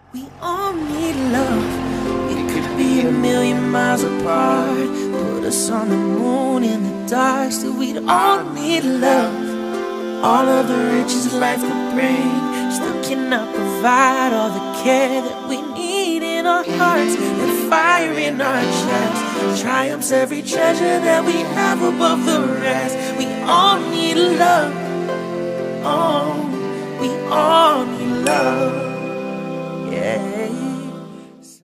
We all need love. We could be a million miles apart. Put us on the moon in the dark. Still we'd all need love. All of the riches life could bring still cannot provide all the care that we need in our hearts and fire in our chests. Triumphs every treasure that we have above the rest. We